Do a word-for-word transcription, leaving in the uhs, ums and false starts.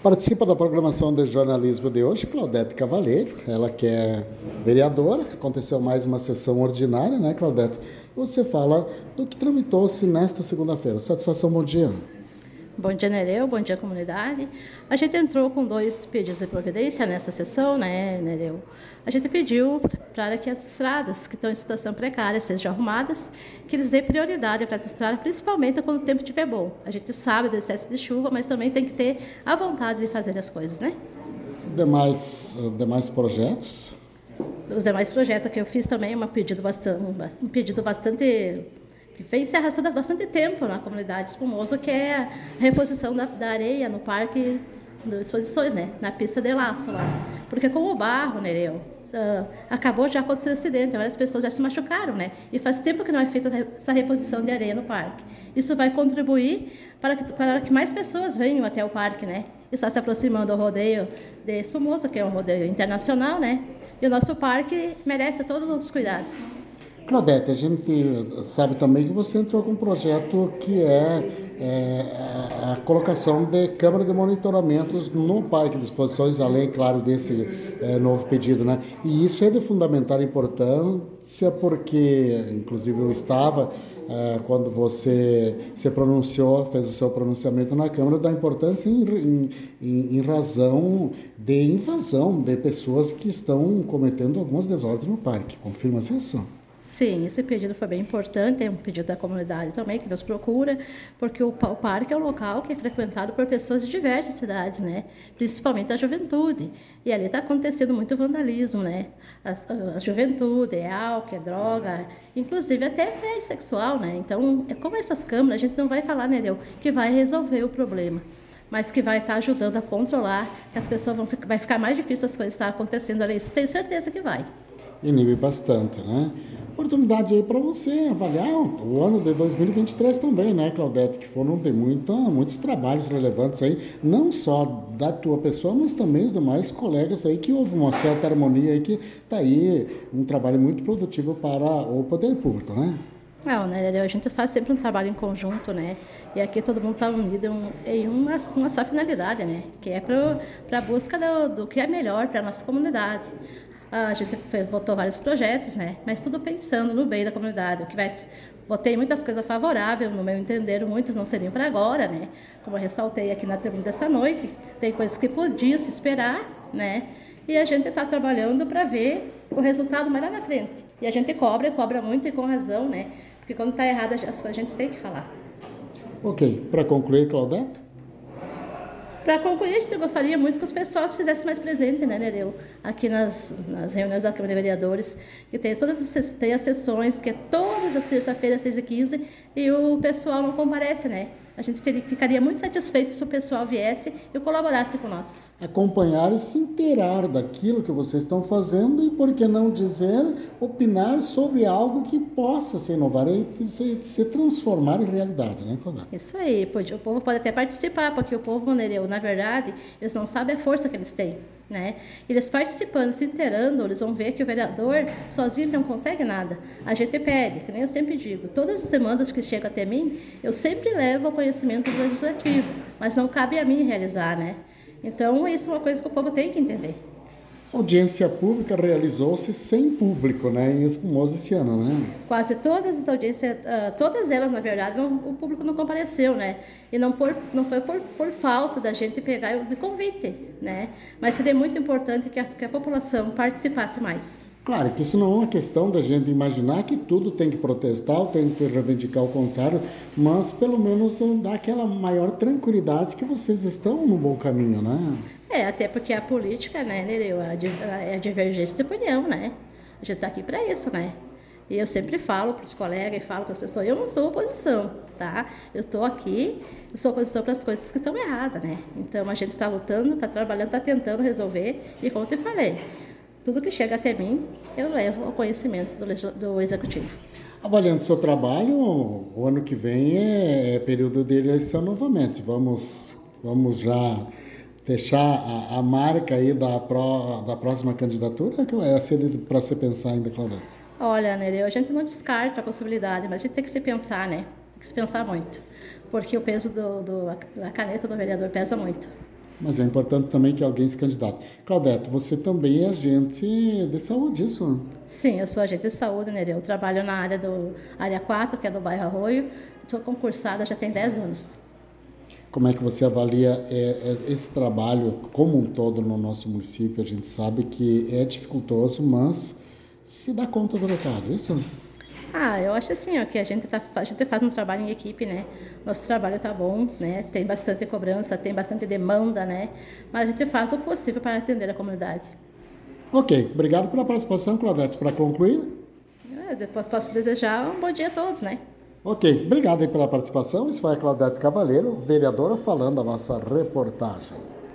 Participa da programação de jornalismo de hoje Claudete Cavalheiro, ela que é vereadora. Aconteceu mais uma sessão ordinária, né, Claudete? Você fala do que tramitou-se nesta segunda-feira. Satisfação, bom dia. Bom dia, Nereu. Bom dia, comunidade. A gente entrou com dois pedidos de providência nessa sessão, né, Nereu? A gente pediu para que as estradas que estão em situação precária sejam arrumadas, que eles dêem prioridade para as estradas, principalmente quando o tempo estiver bom. A gente sabe do excesso de chuva, mas também tem que ter a vontade de fazer as coisas, né? Os demais, demais projetos? Os demais projetos que eu fiz também, um pedido bastante, um pedido bastante que vem se arrastando há bastante tempo na comunidade Espumoso, que é a reposição da, da areia no parque de exposições, né? Na pista de laço lá. Porque com o barro, Nereu, uh, acabou já acontecendo acidente, várias pessoas já se machucaram, né? E faz tempo que não é feita essa reposição de areia no parque. Isso vai contribuir para que, para que mais pessoas venham até o parque, né? Está se aproximando do rodeio de Espumoso, que é um rodeio internacional, né? E o nosso parque merece todos os cuidados. Claudete, a gente sabe também que você entrou com um projeto que é, é a colocação de câmara de monitoramentos no parque de exposições, além, claro, desse é, novo pedido, né? E isso é de fundamental importância porque, inclusive, eu estava, é, quando você se pronunciou, fez o seu pronunciamento na Câmara, da importância em, em, em razão de invasão de pessoas que estão cometendo algumas desordens no parque. Confirma-se isso? Sim, esse pedido foi bem importante, é um pedido da comunidade também que nos procura, porque o, o parque é um local que é frequentado por pessoas de diversas cidades, né? Principalmente a juventude. E ali está acontecendo muito vandalismo, né? A, a juventude, é álcool, é droga, inclusive até assédio sexual, né? Então, é como essas câmaras, a gente não vai falar, né, Leo, que vai resolver o problema, mas que vai estar ajudando a controlar, que as pessoas vão vai ficar mais difícil as coisas estar acontecendo ali. Isso tenho certeza que vai. Inibe bastante, né? Oportunidade aí para você avaliar o ano de dois mil e vinte e três também, né, Claudete? Que foram de muito, muitos trabalhos relevantes aí, não só da tua pessoa, mas também os demais colegas aí, que houve uma certa harmonia aí, que está aí um trabalho muito produtivo para o poder público, né? Não, né? A gente faz sempre um trabalho em conjunto, né? E aqui todo mundo está unido em uma, uma só finalidade, né? Que é para a busca do, do que é melhor para a nossa comunidade. A gente votou vários projetos, né? Mas tudo pensando no bem da comunidade. O que vai, votei muitas coisas favoráveis, no meu entender, muitas não seriam para agora, né? Como eu ressaltei aqui na tribuna dessa noite, tem coisas que podiam se esperar, né? E a gente está trabalhando para ver o resultado mais lá na frente. E a gente cobra, cobra muito e com razão, né? Porque quando está errado, a gente tem que falar. Ok. Para concluir, Claudete? Para concluir, a gente gostaria muito que os pessoas fizessem mais presente, né, Nereu? Aqui nas, nas reuniões da Câmara de Vereadores, que tem todas as, tem as sessões, que é todas as terças-feiras, seis e quinze, e o pessoal não comparece, né? A gente ficaria muito satisfeito se o pessoal viesse e colaborasse com nós. Acompanhar e se inteirar daquilo que vocês estão fazendo e, por que não dizer, opinar sobre algo que possa se inovar e se, se transformar em realidade, né, Claudete? Isso aí, pode, o povo pode até participar, porque o povo, Nereu, na verdade, eles não sabem a força que eles têm, né? Eles participando, se inteirando, eles vão ver que o vereador sozinho não consegue nada. A gente pede, que nem eu sempre digo, todas as demandas que chegam até mim, eu sempre levo ao conhecimento do legislativo, mas não cabe a mim realizar, né? Então, isso é uma coisa que o povo tem que entender. A audiência pública realizou-se sem público, né, em Espumoso esse ano, né? Quase todas as audiências, uh, todas elas, na verdade, não, o público não compareceu, né? E não, por, não foi por, por falta da gente pegar o convite, né? Mas seria muito importante que a, que a população participasse mais. Claro que isso não é uma questão da gente imaginar que tudo tem que protestar, ou tem que reivindicar o contrário, mas pelo menos dar aquela maior tranquilidade que vocês estão no bom caminho, né? É, até porque a política, né, Nereu, é a divergência de opinião, né? A gente está aqui para isso, né? E eu sempre falo para os colegas e falo para as pessoas, eu não sou oposição, tá? Eu estou aqui, eu sou oposição para as coisas que estão erradas, né? Então a gente está lutando, está trabalhando, está tentando resolver, e como eu te falei, tudo que chega até mim, eu levo ao conhecimento do, do Executivo. Avaliando seu trabalho, o ano que vem é período de eleição novamente. Vamos, vamos já deixar a, a marca aí da, pró, da próxima candidatura, que é cedo para se pensar ainda, Claudete? Olha, Nereu, a gente não descarta a possibilidade, mas a gente tem que se pensar, né? Tem que se pensar muito, porque o peso do, do, da caneta do vereador pesa muito. Mas é importante também que alguém se candidate. Claudete, você também é agente de saúde, isso? Sim, eu sou agente de saúde, né? Eu trabalho na área do área quatro, que é do bairro Arroio. Sou concursada já tem dez anos. Como é que você avalia é, é, esse trabalho como um todo no nosso município? A gente sabe que é dificultoso, mas se dá conta do recado, isso? Ah, eu acho assim, ó, que a gente, tá, a gente faz um trabalho em equipe, né? Nosso trabalho tá bom, né? Tem bastante cobrança, tem bastante demanda, né? Mas a gente faz o possível para atender a comunidade. Ok, obrigado pela participação, Claudete. Para concluir, Eu depois posso desejar um bom dia a todos, né? ok, obrigado aí pela participação. Isso foi a Claudete Cavaleiro, vereadora, falando a nossa reportagem.